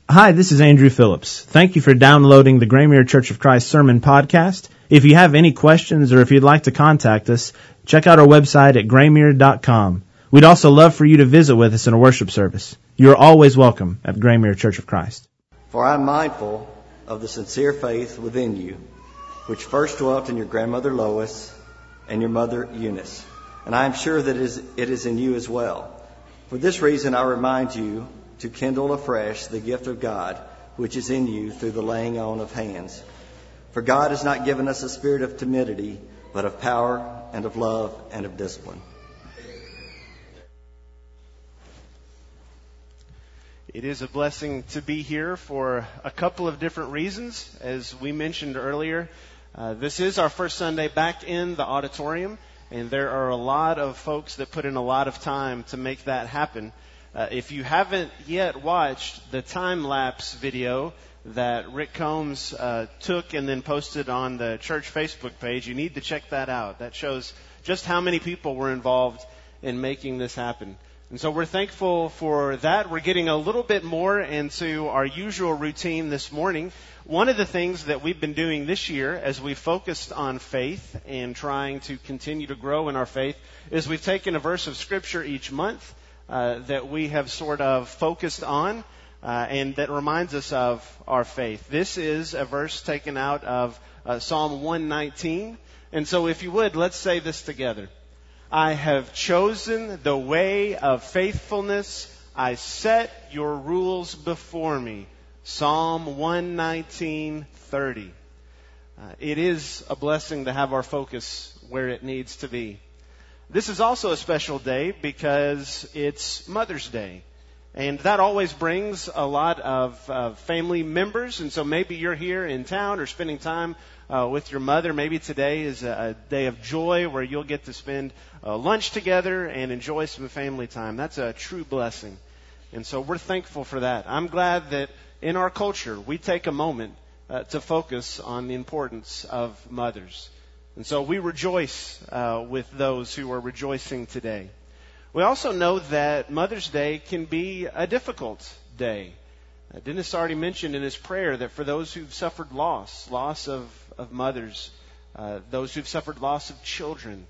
Hi, this is Andrew Phillips. Thank you for downloading the Graymere Church of Christ Sermon Podcast. If you have any questions or if you'd like to contact us, check out our website at graymere.com. We'd also love for you to visit with us in a worship service. You are always welcome at Graymere Church of Christ. For I am mindful of the sincere faith within you, which first dwelt in your grandmother Lois and your mother Eunice, and I am sure that it is in you as well. For this reason I remind you to kindle afresh the gift of God, which is in you through the laying on of hands. For God has not given us a spirit of timidity, but of power and of love and of discipline. It is a blessing to be here for a couple of different reasons. As we mentioned earlier, this is our first Sunday back in the auditorium, and there are a lot of folks that put in a lot of time to make that happen. If you haven't yet watched the time-lapse video that Rick Combs took and then posted on the church Facebook page, you need to check that out. That shows just how many people were involved in making this happen. And so we're thankful for that. We're getting a little bit more into our usual routine this morning. One of the things that we've been doing this year as we focused on faith and trying to continue to grow in our faith is we've taken a verse of Scripture each month that we have sort of focused on and that reminds us of our faith. This is a verse taken out of Psalm 119. And so if you would, let's say this together. I have chosen the way of faithfulness. I set your rules before me. Psalm 119:30. It is a blessing to have our focus where it needs to be. This is also a special day because it's Mother's Day. And that always brings a lot of family members. And so maybe you're here in town or spending time with your mother. Maybe today is a day of joy where you'll get to spend lunch together and enjoy some family time. That's a true blessing. And so we're thankful for that. I'm glad that in our culture we take a moment to focus on the importance of mothers. And so we rejoice with those who are rejoicing today. We also know that Mother's Day can be a difficult day. Dennis already mentioned in his prayer that for those who've suffered loss of mothers, those who've suffered loss of children,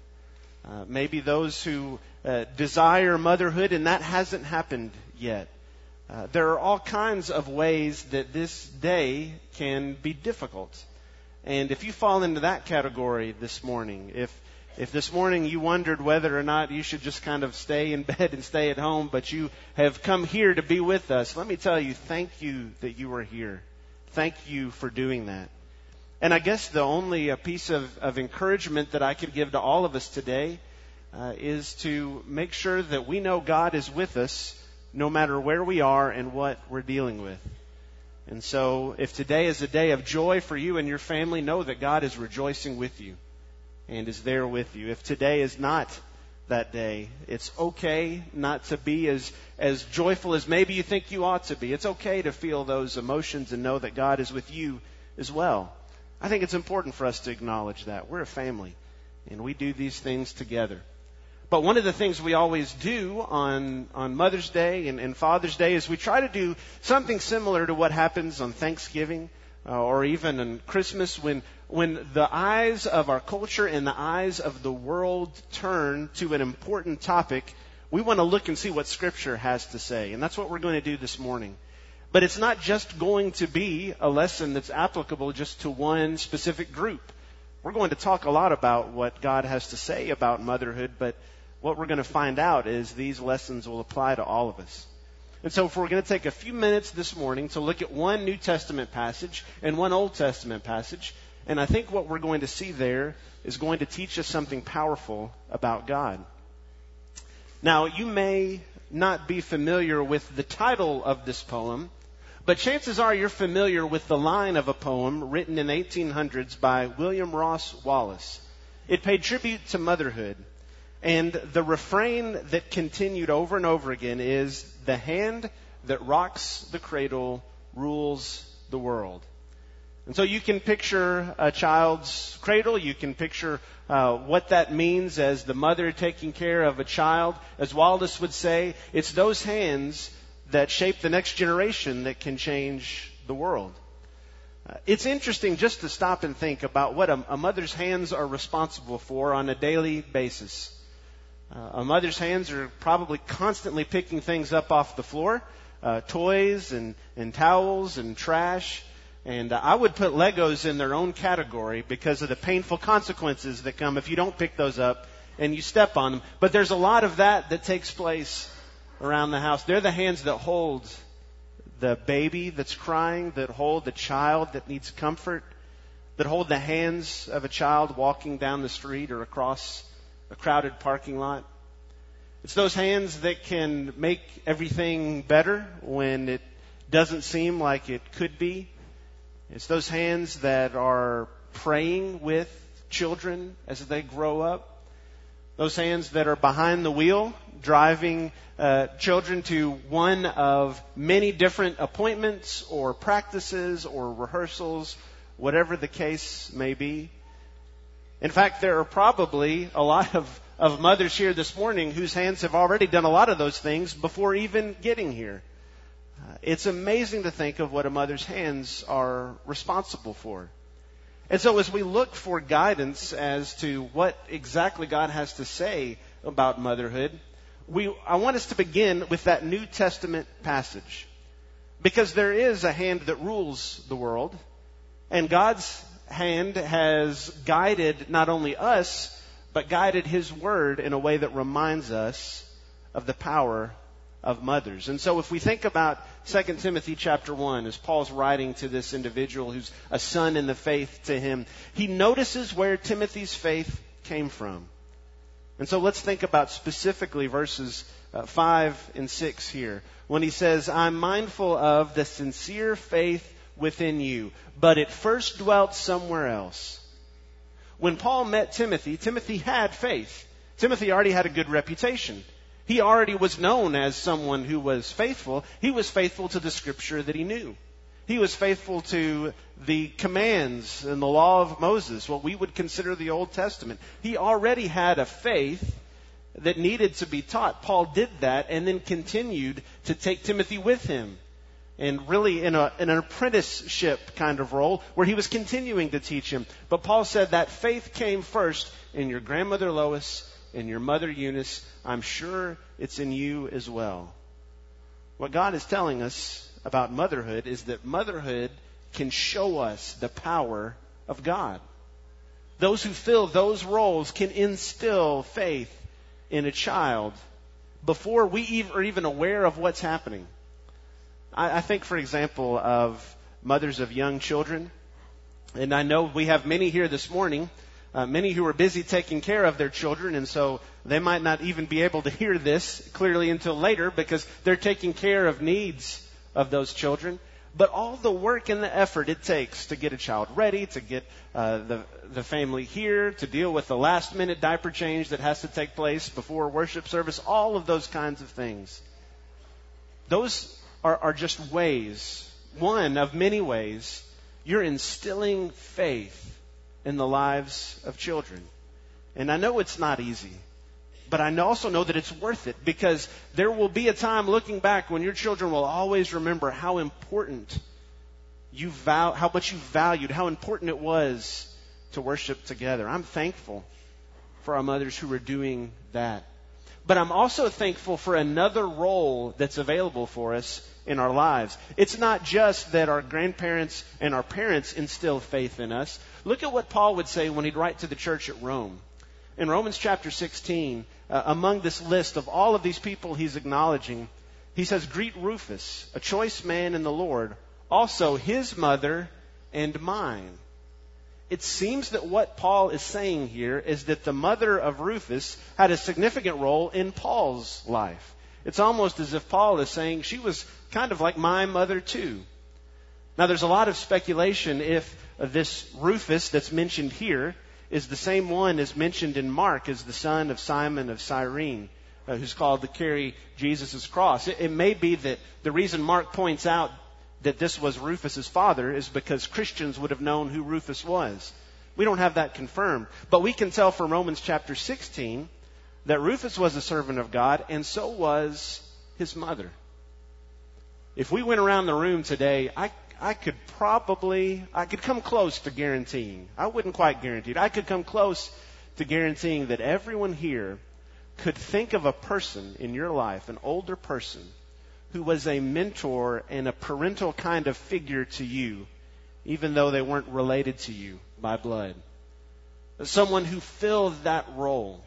maybe those who desire motherhood and that hasn't happened yet. There are all kinds of ways that this day can be difficult. And if you fall into that category this morning, if this morning you wondered whether or not you should just kind of stay in bed and stay at home, but you have come here to be with us, let me tell you, thank you that you are here. Thank you for doing that. And I guess the only piece of encouragement that I could give to all of us today is to make sure that we know God is with us no matter where we are and what we're dealing with. And so if today is a day of joy for you and your family, know that God is rejoicing with you and is there with you. If today is not that day, it's okay not to be as joyful as maybe you think you ought to be. It's okay to feel those emotions and know that God is with you as well. I think it's important for us to acknowledge that. We're a family, and we do these things together. But one of the things we always do on Mother's Day and Father's Day is we try to do something similar to what happens on Thanksgiving or even on Christmas when the eyes of our culture and the eyes of the world turn to an important topic. We want to look and see what Scripture has to say. And that's what we're going to do this morning. But it's not just going to be a lesson that's applicable just to one specific group. We're going to talk a lot about what God has to say about motherhood, but what we're going to find out is these lessons will apply to all of us. And so if we're going to take a few minutes this morning to look at one New Testament passage and one Old Testament passage, and I think what we're going to see there is going to teach us something powerful about God. Now, you may not be familiar with the title of this poem, but chances are you're familiar with the line of a poem written in the 1800s by William Ross Wallace. It paid tribute to motherhood. And the refrain that continued over and over again is, "The hand that rocks the cradle rules the world." And so you can picture a child's cradle. You can picture what that means as the mother taking care of a child. As Wallace would say, it's those hands that shape the next generation that can change the world. It's interesting just to stop and think about what a mother's hands are responsible for on a daily basis. A mother's hands are probably constantly picking things up off the floor, toys and towels and trash. And I would put Legos in their own category because of the painful consequences that come if you don't pick those up and you step on them. But there's a lot of that takes place around the house. They're the hands that hold the baby that's crying, that hold the child that needs comfort, that hold the hands of a child walking down the street or across a crowded parking lot. It's those hands that can make everything better when it doesn't seem like it could be. It's those hands that are praying with children as they grow up. Those hands that are behind the wheel, driving children to one of many different appointments or practices or rehearsals, whatever the case may be. In fact, there are probably a lot of mothers here this morning whose hands have already done a lot of those things before even getting here. It's amazing to think of what a mother's hands are responsible for. And so as we look for guidance as to what exactly God has to say about motherhood, I want us to begin with that New Testament passage. Because there is a hand that rules the world, and God's hand has guided not only us, but guided His Word in a way that reminds us of the power of mothers. And so if we think about 2 Timothy chapter 1, as Paul's writing to this individual who's a son in the faith to him, he notices where Timothy's faith came from. And so let's think about specifically verses 5 and 6 here. When he says, I'm mindful of the sincere faith within you, but it first dwelt somewhere else. When Paul met Timothy, Timothy had faith. Timothy already had a good reputation. He already was known as someone who was faithful. He was faithful to the scripture that he knew. He was faithful to the commands and the law of Moses, what we would consider the Old Testament. He already had a faith that needed to be taught. Paul did that and then continued to take Timothy with him. And really in an apprenticeship kind of role where he was continuing to teach him. But Paul said that faith came first in your grandmother Lois, in your mother Eunice. I'm sure it's in you as well. What God is telling us about motherhood is that motherhood can show us the power of God. Those who fill those roles can instill faith in a child before we are even aware of what's happening. I think, for example, of mothers of young children. And I know we have many here this morning, many who are busy taking care of their children, and so they might not even be able to hear this clearly until later because they're taking care of needs of those children. But all the work and the effort it takes to get a child ready, to get the family here, to deal with the last-minute diaper change that has to take place before worship service, all of those kinds of things. Those are just ways, one of many ways, you're instilling faith in the lives of children. And I know it's not easy, but I also know that it's worth it because there will be a time looking back when your children will always remember how important how much you valued, how important it was to worship together. I'm thankful for our mothers who are doing that. But I'm also thankful for another role that's available for us in our lives. It's not just that our grandparents and our parents instill faith in us. Look at what Paul would say when he'd write to the church at Rome. In Romans chapter 16, among this list of all of these people he's acknowledging, he says, greet Rufus, a choice man in the Lord, also his mother and mine. It seems that what Paul is saying here is that the mother of Rufus had a significant role in Paul's life. It's almost as if Paul is saying she was kind of like my mother too. Now there's a lot of speculation if this Rufus that's mentioned here is the same one as mentioned in Mark as the son of Simon of Cyrene, who's called to carry Jesus' cross. It may be that the reason Mark points out that this was Rufus' father is because Christians would have known who Rufus was. We don't have that confirmed. But we can tell from Romans chapter 16 that Rufus was a servant of God, and so was his mother. if we went around the room today, I could come close to guaranteeing. I wouldn't quite guarantee it. I could come close to guaranteeing that everyone here could think of a person in your life, an older person, who was a mentor and a parental kind of figure to you, even though they weren't related to you by blood. Someone who filled that role.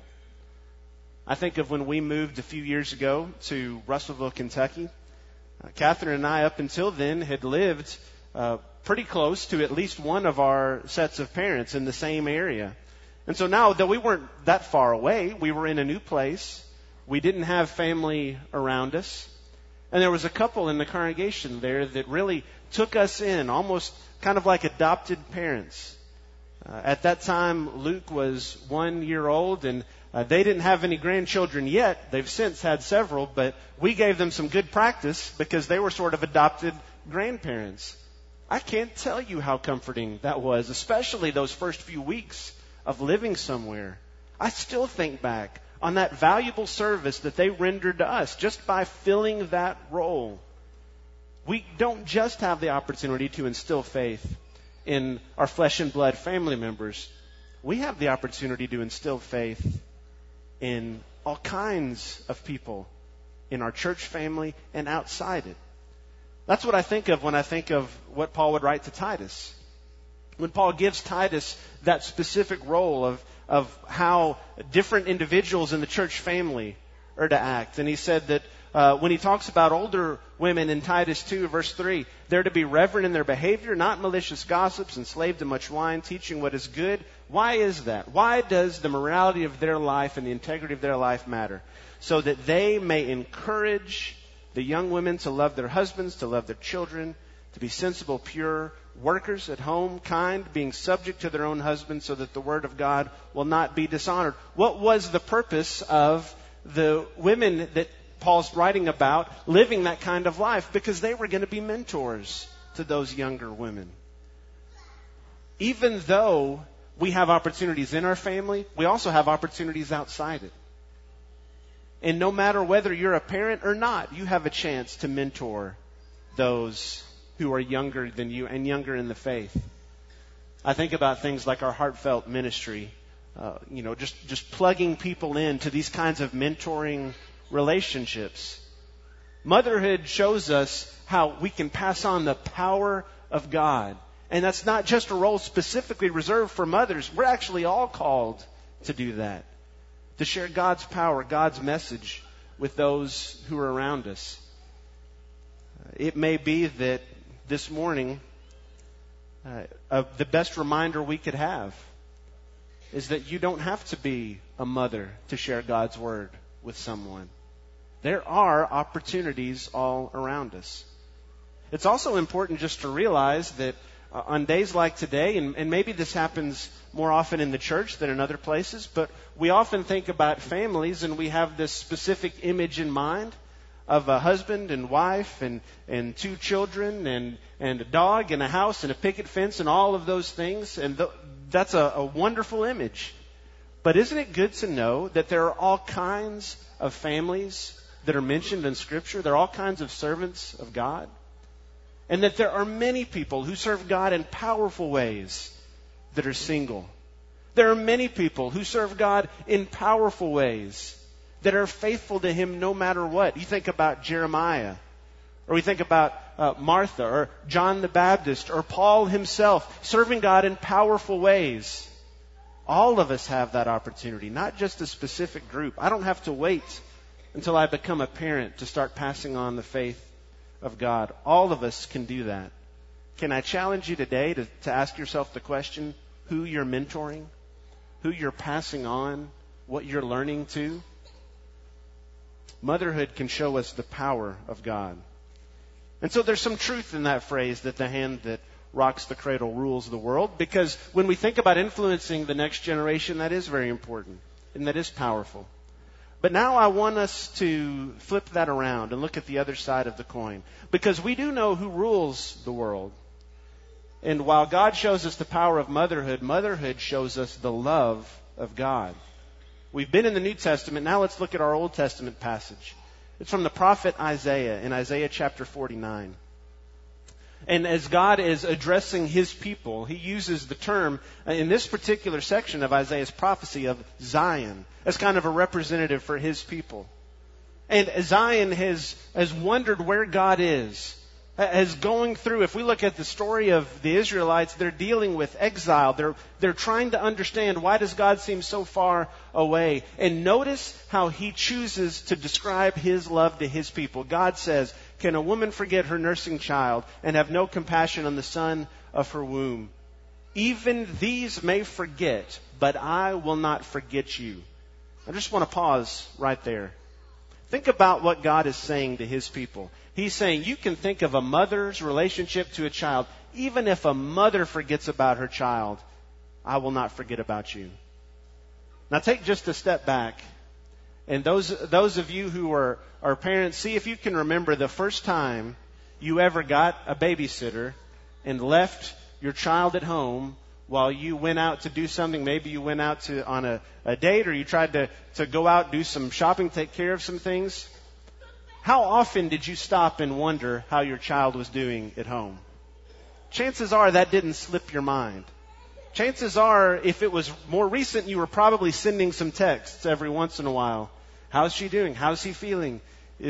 I think of when we moved a few years ago to Russellville, Kentucky. Catherine and I, up until then, had lived pretty close to at least one of our sets of parents in the same area. And so now, though we weren't that far away, we were in a new place. We didn't have family around us. And there was a couple in the congregation there that really took us in, almost kind of like adopted parents. At that time, Luke was 1 year old, and they didn't have any grandchildren yet. They've since had several, but we gave them some good practice because they were sort of adopted grandparents. I can't tell you how comforting that was, especially those first few weeks of living somewhere. I still think back on that valuable service that they rendered to us just by filling that role. We don't just have the opportunity to instill faith in our flesh and blood family members. We have the opportunity to instill faith in all kinds of people in our church family and outside it. That's what I think of when I think of what Paul would write to Titus. When Paul gives Titus that specific role of how different individuals in the church family are to act. And he said that when he talks about older women in Titus 2, verse 3, they're to be reverent in their behavior, not malicious gossips, enslaved to much wine, teaching what is good. Why is that? Why does the morality of their life and the integrity of their life matter? So that they may encourage the young women to love their husbands, to love their children, to be sensible, pure, workers at home, kind, being subject to their own husbands, so that the word of God will not be dishonored. What was the purpose of the women that Paul's writing about living that kind of life? Because they were going to be mentors to those younger women. Even though we have opportunities in our family, we also have opportunities outside it. And no matter whether you're a parent or not, you have a chance to mentor those who are younger than you and younger in the faith. I think about things like our heartfelt ministry, just plugging people into these kinds of mentoring relationships. Motherhood shows us how we can pass on the power of God. And that's not just a role specifically reserved for mothers. We're actually all called to do that. To share God's power, God's message with those who are around us. It may be that this morning, the best reminder we could have is that you don't have to be a mother to share God's word with someone. There are opportunities all around us. It's also important just to realize that on days like today, and maybe this happens more often in the church than in other places, but we often think about families and we have this specific image in mind of a husband and wife and two children and a dog and a house and a picket fence and all of those things. And that's a wonderful image. But isn't it good to know that there are all kinds of families that are mentioned in Scripture? There are all kinds of servants of God. And that there are many people who serve God in powerful ways that are single. There are many people who serve God in powerful ways that are faithful to Him no matter what. You think about Jeremiah, or we think about Martha, or John the Baptist, or Paul himself, serving God in powerful ways. All of us have that opportunity, not just a specific group. I don't have to wait until I become a parent to start passing on the faith of God. All of us can do that. Can I challenge you today to ask yourself the question, who you're mentoring, who you're passing on, what you're learning to? Motherhood can show us the power of God. And so there's some truth in that phrase that the hand that rocks the cradle rules the world, because when we think about influencing the next generation, that is very important and that is powerful. But now I want us to flip that around and look at the other side of the coin, because we do know who rules the world. And while God shows us the power of motherhood, motherhood shows us the love of God. We've been in the New Testament. Now let's look at our Old Testament passage. It's from the prophet Isaiah in Isaiah chapter 49. And as God is addressing His people, He uses the term in this particular section of Isaiah's prophecy of Zion as kind of a representative for His people. And Zion has wondered where God is. As going through, if we look at the story of the Israelites, they're dealing with exile. They're trying to understand, why does God seem so far away? And notice how He chooses to describe His love to His people. God says, can a woman forget her nursing child and have no compassion on the son of her womb? Even these may forget, but I will not forget you. I just want to pause right there. Think about what God is saying to His people. He's saying you can think of a mother's relationship to a child. Even if a mother forgets about her child, I will not forget about you. Now take just a step back. And those of you who are parents, see if you can remember the first time you ever got a babysitter and left your child at home while you went out to do something. Maybe you went out on a date, or you tried to go out, do some shopping, take care of some things. How often did you stop and wonder how your child was doing at home? Chances are that didn't slip your mind. Chances are, if it was more recent, you were probably sending some texts every once in a while. How's she doing? How's he feeling?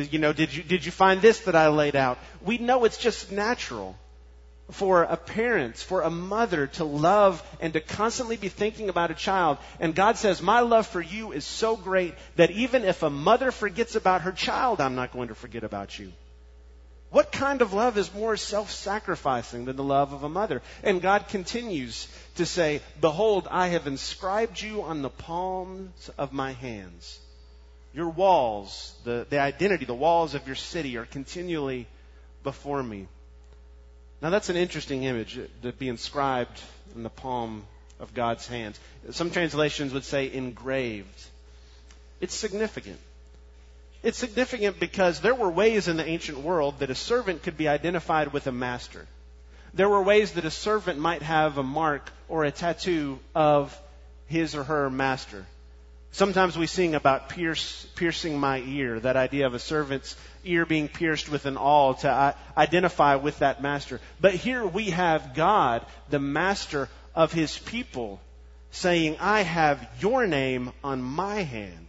Did you find this that I laid out? We know it's just natural for a parent, for a mother to love and to constantly be thinking about a child. And God says, my love for you is so great that even if a mother forgets about her child, I'm not going to forget about you. What kind of love is more self-sacrificing than the love of a mother? And God continues to say, behold, I have inscribed you on the palms of my hands. Your walls, the identity, the walls of your city are continually before me. Now that's an interesting image, to be inscribed in the palm of God's hands. Some translations would say engraved. It's significant. It's significant because there were ways in the ancient world that a servant could be identified with a master. There were ways that a servant might have a mark or a tattoo of his or her master. Sometimes we sing about piercing my ear, that idea of a servant's ear being pierced with an awl to identify with that master. But here we have God, the master of His people, saying, I have your name on my hand.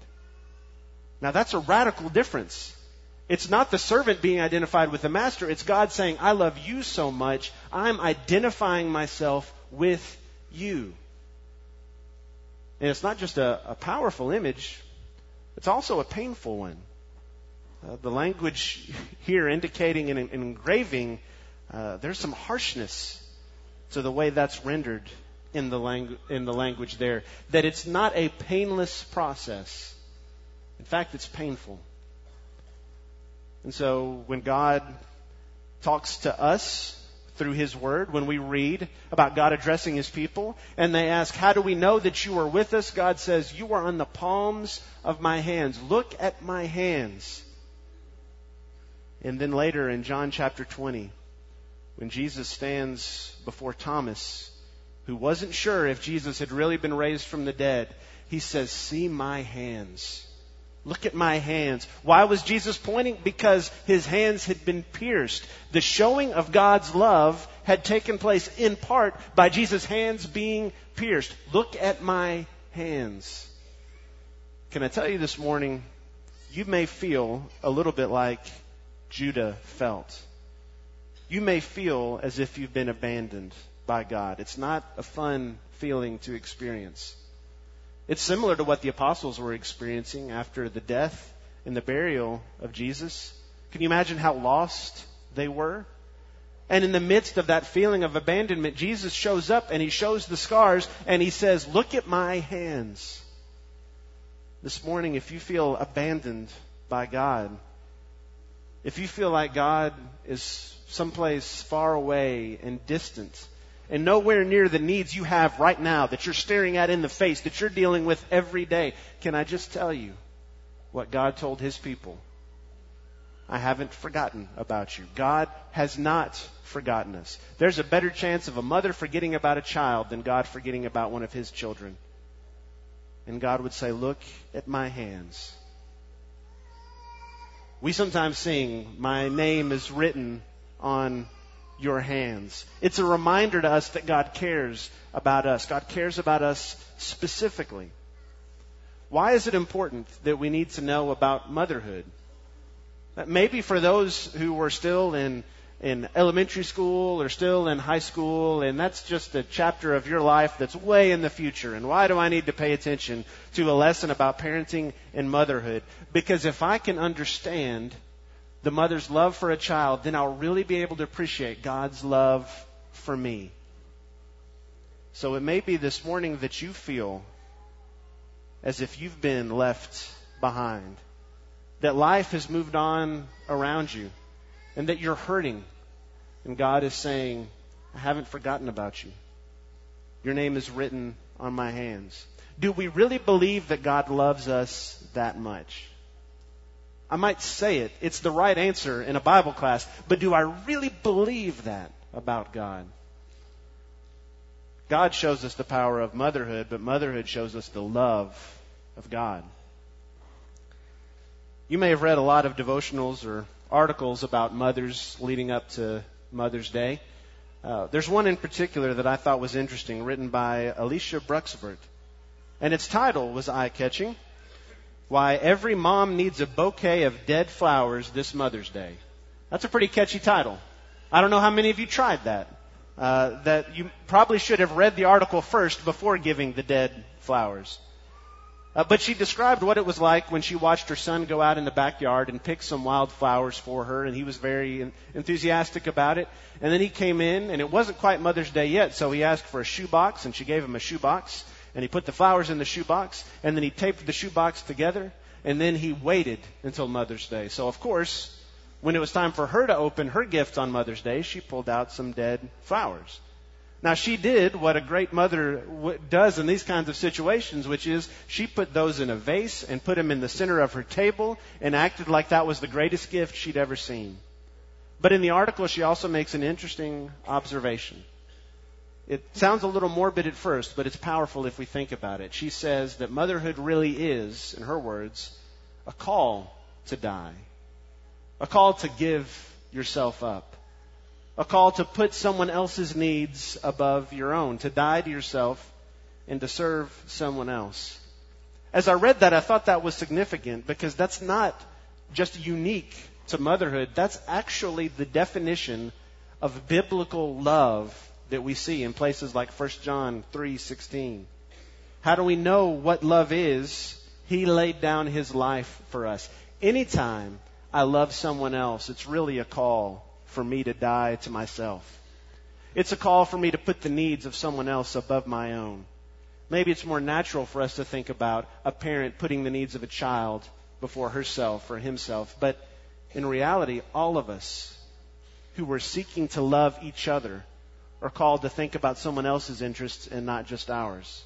Now that's a radical difference. It's not the servant being identified with the master. It's God saying, I love you so much, I'm identifying myself with you. And it's not just a powerful image, it's also a painful one. The language here indicating an engraving, there's some harshness to the way that's rendered in the language there. That it's not a painless process. In fact, it's painful. And so when God talks to us through His Word, when we read about God addressing His people, and they ask, how do we know that you are with us? God says, you are on the palms of my hands. Look at my hands. And then later in John chapter 20, when Jesus stands before Thomas, who wasn't sure if Jesus had really been raised from the dead, He says, see my hands. Look at my hands. Why was Jesus pointing? Because His hands had been pierced. The showing of God's love had taken place in part by Jesus' hands being pierced. Look at my hands. Can I tell you this morning, you may feel a little bit like Judah felt. You may feel as if you've been abandoned by God. It's not a fun feeling to experience. It's similar to what the apostles were experiencing after the death and the burial of Jesus. Can you imagine how lost they were? And in the midst of that feeling of abandonment, Jesus shows up and He shows the scars and He says, look at my hands. This morning, if you feel abandoned by God, if you feel like God is someplace far away and distant, and nowhere near the needs you have right now that you're staring at in the face, that you're dealing with every day, can I just tell you what God told His people? I haven't forgotten about you. God has not forgotten us. There's a better chance of a mother forgetting about a child than God forgetting about one of His children. And God would say, look at my hands. We sometimes sing, "My name is written on your hands." It's a reminder to us that God cares about us. God cares about us specifically. Why is it important that we need to know about motherhood? Maybe for those who were still in elementary school or still in high school, and that's just a chapter of your life that's way in the future. And why do I need to pay attention to a lesson about parenting and motherhood? Because if I can understand the mother's love for a child, then I'll really be able to appreciate God's love for me. So it may be this morning that you feel as if you've been left behind, that life has moved on around you, and that you're hurting. And God is saying, "I haven't forgotten about you. Your name is written on my hands." Do we really believe that God loves us that much? I might say it. It's the right answer in a Bible class. But do I really believe that about God? God shows us the power of motherhood, but motherhood shows us the love of God. You may have read a lot of devotionals or articles about mothers leading up to Mother's Day. There's one in particular that I thought was interesting, written by Alicia Bruxbert. And its title was eye-catching: "Why Every Mom Needs a Bouquet of Dead Flowers This Mother's Day." That's a pretty catchy title. I don't know how many of you tried that. That you probably should have read the article first before giving the dead flowers. But she described what it was like when she watched her son go out in the backyard and pick some wildflowers for her, and he was very enthusiastic about it. And then he came in, and it wasn't quite Mother's Day yet, so he asked for a shoebox, and she gave him a shoebox, and he put the flowers in the shoebox, and then he taped the shoebox together, and then he waited until Mother's Day. So, of course, when it was time for her to open her gift on Mother's Day, she pulled out some dead flowers. Now, she did what a great mother does in these kinds of situations, which is she put those in a vase and put them in the center of her table and acted like that was the greatest gift she'd ever seen. But in the article, she also makes an interesting observation. It sounds a little morbid at first, but it's powerful if we think about it. She says that motherhood really is, in her words, a call to die, a call to give yourself up. A call to put someone else's needs above your own, to die to yourself and to serve someone else. As I read that, I thought that was significant because that's not just unique to motherhood. That's actually the definition of biblical love that we see in places like 1 John 3:16. How do we know what love is? He laid down his life for us. Anytime I love someone else, it's really a call for me to die to myself. It's a call for me to put the needs of someone else above my own. Maybe it's more natural for us to think about a parent putting the needs of a child before herself or himself. But in reality, all of us who are seeking to love each other are called to think about someone else's interests and not just ours.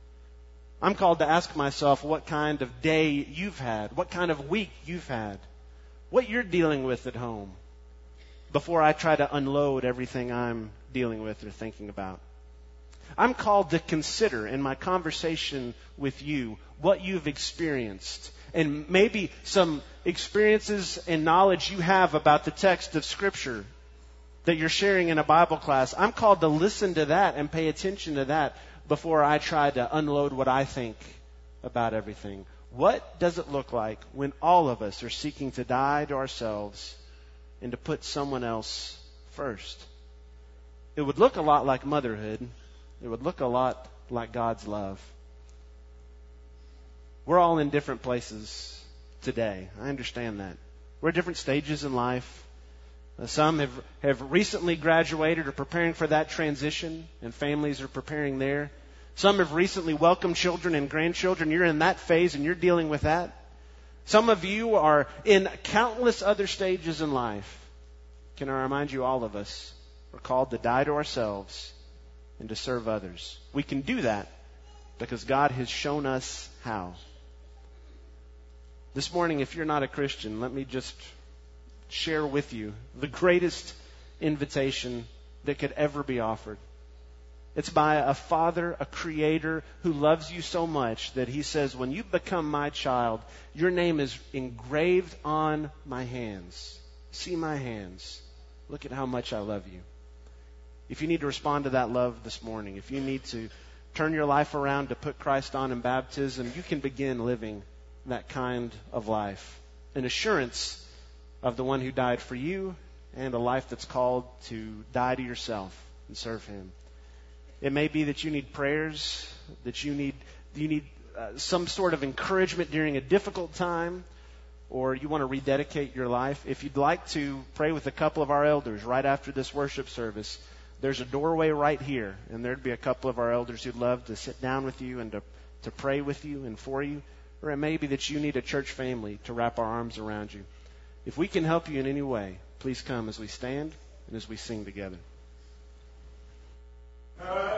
I'm called to ask myself what kind of day you've had, what kind of week you've had, what you're dealing with at home, before I try to unload everything I'm dealing with or thinking about. I'm called to consider in my conversation with you what you've experienced and maybe some experiences and knowledge you have about the text of Scripture that you're sharing in a Bible class. I'm called to listen to that and pay attention to that before I try to unload what I think about everything. What does it look like when all of us are seeking to die to ourselves and to put someone else first? It would look a lot like motherhood. It would look a lot like God's love. We're all in different places today. I understand that. We're at different stages in life. Some have recently graduated or preparing for that transition, and families are preparing there. Some have recently welcomed children and grandchildren. You're in that phase and you're dealing with that. Some of you are in countless other stages in life. Can I remind you, all of us are called to die to ourselves and to serve others. We can do that because God has shown us how. This morning, if you're not a Christian, let me just share with you the greatest invitation that could ever be offered. It's by a Father, a Creator, who loves you so much that He says, when you become my child, your name is engraved on my hands. See my hands. Look at how much I love you. If you need to respond to that love this morning, if you need to turn your life around to put Christ on in baptism, you can begin living that kind of life. An assurance of the one who died for you, and a life that's called to die to yourself and serve Him. It may be that you need prayers, that you need some sort of encouragement during a difficult time, or you want to rededicate your life. If you'd like to pray with a couple of our elders right after this worship service, there's a doorway right here, and there'd be a couple of our elders who'd love to sit down with you and to pray with you and for you. Or it may be that you need a church family to wrap our arms around you. If we can help you in any way, please come as we stand and as we sing together.